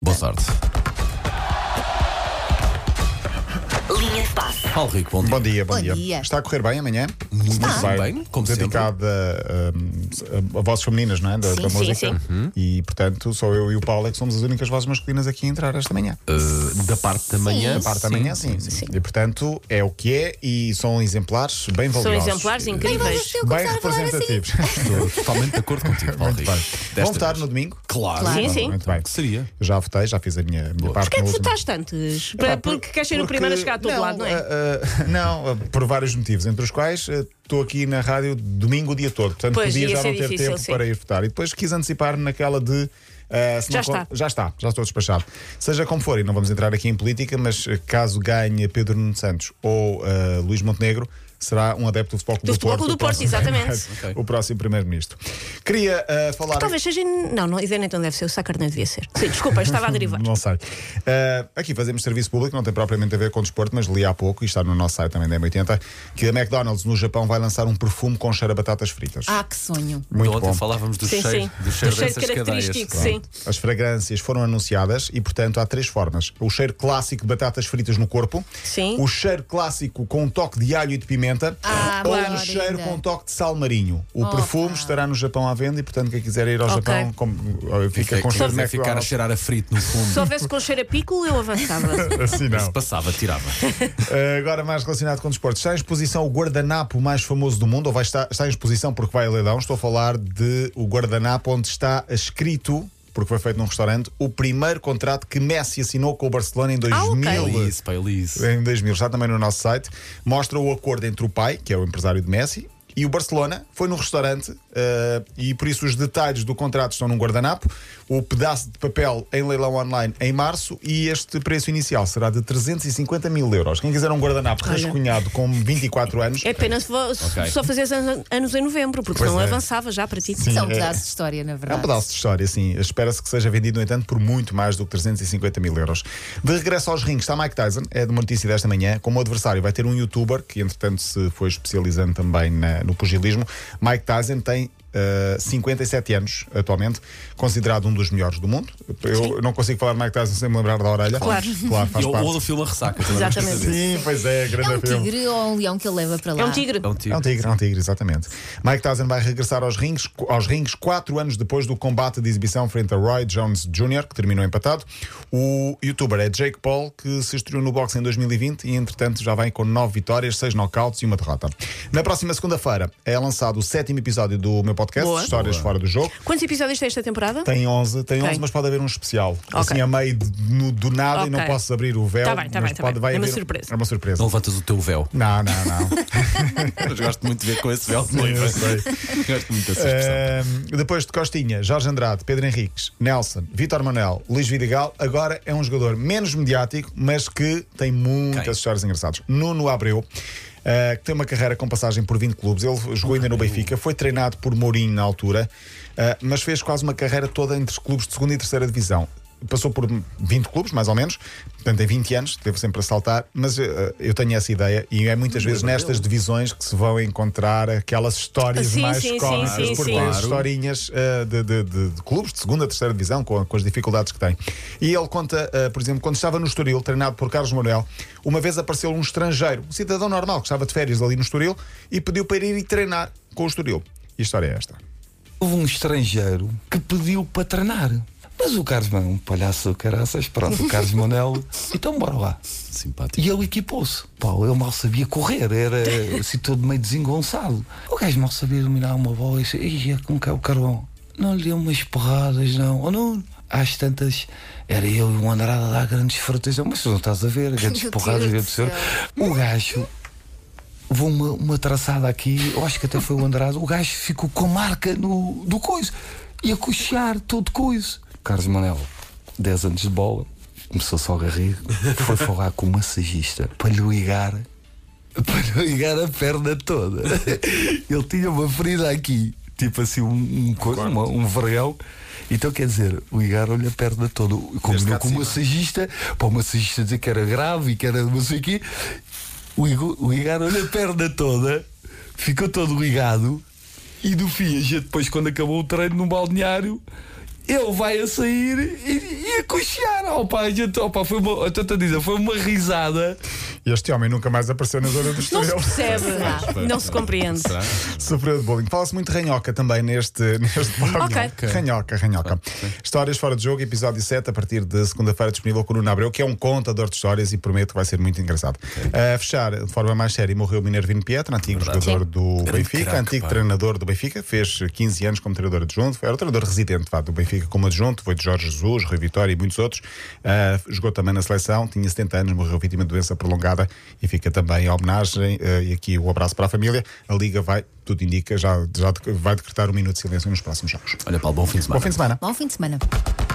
Boa sorte. Linha de passe. Paulo Rico, bom dia. Bom dia. Está a correr bem amanhã? Muito bem, como sempre. Dedicado a vozes femininas, não é? Da música. sim. E, portanto, só eu e o Paulo é que somos as únicas vozes masculinas aqui a entrar esta manhã. Da parte da manhã. Da parte da manhã, sim. E, portanto, é o que é e são exemplares bem São valiosos. exemplares incríveis. Bem representativos. Estou totalmente de acordo contigo, Paulo Muito Rico. bem. Vão votar no domingo? Claro. Sim. Muito bem. Que seria? Eu já votei, já fiz a minha parte. Porquê é que no último. votaste antes? Porque queres ser o primeiro a chegar a todo lado, não é? Não, por vários motivos, entre os quais estou aqui na rádio domingo o dia todo, portanto Pois, podia ia já ser não ter difícil, tempo sim. para ir votar. E depois quis antecipar-me naquela de. Já estou despachado. Seja como for, e não vamos entrar aqui em política, mas caso ganhe Pedro Nuno Santos ou Luís Montenegro, será um adepto do Futebol Clube do Porto. Futebol Clube do Porto, próximo- exatamente. Ok. O próximo primeiro-ministro. Queria falar. Talvez seja. Não, Isena então deve ser. O Sá Carneiro devia ser. Sim, desculpa, estava a derivar. Não sei. Aqui fazemos serviço público, não tem propriamente a ver com desporto, mas li há pouco, e está no nosso site também da M80, que a McDonald's no Japão vai lançar um perfume com cheiro a batatas fritas. Ah, que sonho. Muito Ontem bom. falávamos do Sim, cheiro, sim. do cheiro Do cheiro dessas cadeias. característico, sim. As fragrâncias foram anunciadas e, portanto, há três formas. O cheiro clássico de batatas fritas no corpo. Sim. O cheiro clássico com um toque de alho e de pimenta. Ou melhor um cheiro ainda. com um toque de sal marinho. O perfume estará no Japão à venda e, portanto, quem quiser ir ao Ok. Japão fica com cheiro de Vai ficar a McDonald's. cheirar a frito no fundo. Se houvesse com cheiro a pico, eu avançava. Assim não. Se passava, tirava. Agora mais relacionado com desportos. Está em exposição o guardanapo mais famoso do mundo, ou está em exposição porque vai a leilão. Estou a falar de o guardanapo onde está escrito, porque foi feito num restaurante, o primeiro contrato que Messi assinou com o Barcelona em 2000. Elise. Em 2000, está também no nosso site. Mostra o acordo entre o pai, que é o empresário de Messi, e o Barcelona. Foi no restaurante e por isso os detalhes do contrato estão num guardanapo. O pedaço de papel em leilão online em março e este preço inicial será de 350 mil euros. Quem quiser um guardanapo rascunhado com 24 anos. É pena se só fazeres anos em novembro, porque Pois senão é. avançava já para ti. Sim. Isso é um pedaço de história, na É um verdade. pedaço de história, sim. Espera-se que seja vendido, no entanto, por muito mais do que 350 mil euros. De regresso aos rings está Mike Tyson, é de uma notícia desta manhã. Como adversário vai ter um youtuber, que entretanto se foi especializando também no pugilismo. Mike Tyson tem 57 anos atualmente, considerado um dos melhores do mundo. Eu não consigo falar de Mike Tyson sem me lembrar da orelha. Claro. Faz Ou parte. do filme A Ressaca. também Exatamente. vamos fazer. Sim, pois é, É grande um filme. tigre ou um leão que ele leva para lá? É um tigre. É um tigre. É um tigre, exatamente. Mike Tyson vai regressar aos rings 4 anos depois do combate de exibição frente a Roy Jones Jr., que terminou empatado. O youtuber é Jake Paul, que se estreou no boxe em 2020 e, entretanto, já vem com 9 vitórias, 6 knockouts e uma derrota. Na próxima segunda-feira é lançado o 7º episódio do meu podcast, Boa. Histórias Fora do Jogo. Quantos episódios tem esta temporada? Tem 11, mas pode haver um especial. Assim, a meio do nada e não Ok. posso abrir o véu. Tá bem, mas vai é uma haver- surpresa. É uma surpresa. Não levantas o teu véu. Não. Mas gosto muito de ver com esse véu de Sim, noiva. eu sei. Gosto muito dessa expressão. Depois de Costinha, Jorge Andrade, Pedro Henriques, Nelson, Vítor Manuel, Luís Vidigal, agora é um jogador menos mediático, mas que tem muitas Quem? histórias engraçadas. Nuno Abreu, que tem uma carreira com passagem por 20 clubes. Ele jogou ainda no Benfica, foi treinado por Mourinho na altura, mas fez quase uma carreira toda entre os clubes de 2ª e 3ª divisão. Passou por 20 clubes, mais ou menos, portanto tem 20 anos, teve sempre a saltar, mas eu tenho essa ideia e é muitas vezes nestas divisões que se vão encontrar aquelas histórias Sim, mais sim, cómicas, sim, porque sim. tem Claro. historinhas de clubes de 2ª, 3ª divisão, com as dificuldades que tem. E ele conta, por exemplo, quando estava no Estoril, treinado por Carlos Manuel, uma vez apareceu um estrangeiro, um cidadão normal, que estava de férias ali no Estoril, e pediu para ir treinar com o Estoril. E a história é esta. Houve um estrangeiro que pediu para treinar. Mas o Carlos Manuel, um palhaço, caraças, pronto, o Carlos Manuel, então bora lá. Simpático. E ele equipou-se. Pau, ele mal sabia correr, era assim todo meio desengonçado. O gajo mal sabia dominar uma bola e disse: "Ia, como que é o carvão?" Não lhe deu umas porradas, não. Oh, não. Às tantas, era eu e o Andrade a dar grandes frutas. Mas tu não estás a ver, grandes Meu porradas, Deus grandes do céu. O gajo. Vou uma traçada aqui, eu acho que até foi o Andrade. O gajo ficou com a marca do coiso e a coxear todo coiso. Carlos Manuel, 10 anos de bola, começou só a rir, foi falar com o massagista para lhe ligar a perna toda. Ele tinha uma ferida aqui, tipo assim, um vergão. Então, quer dizer, ligaram-lhe a perna toda. Combinou com o massagista, para o massagista dizer que era grave e que era não sei o quê. Ligaram-lhe a perna toda, ficou todo ligado. E no fim, a gente depois, quando acabou o treino no balneário, ele vai a sair e a coxear. Foi uma risada. Este homem nunca mais apareceu na zona do Não se Estoril. percebe, não se compreende. Será? Sofreu de bullying. Fala-se muito de ranhoca também neste blog. Ok. Ranhoca. Histórias fora de jogo, episódio 7, a partir de segunda-feira, disponível com o Nuno Abreu, que é um contador de histórias e prometo que vai ser muito engraçado. A fechar de forma mais séria, morreu o Minervino Pietro, antigo jogador do Benfica, craque, antigo pá. treinador do Benfica, fez 15 anos como treinador adjunto, era o treinador residente do Benfica como adjunto, foi de Jorge Jesus, Rui Vitória e muitos outros. Jogou também na seleção, tinha 70 anos, morreu vítima de doença prolongada e fica também a homenagem e aqui o abraço para a família. A Liga vai, tudo indica, já vai decretar um minuto de silêncio nos próximos jogos. Olha, Paulo, bom fim de semana. Bom fim de semana. Bom fim de semana.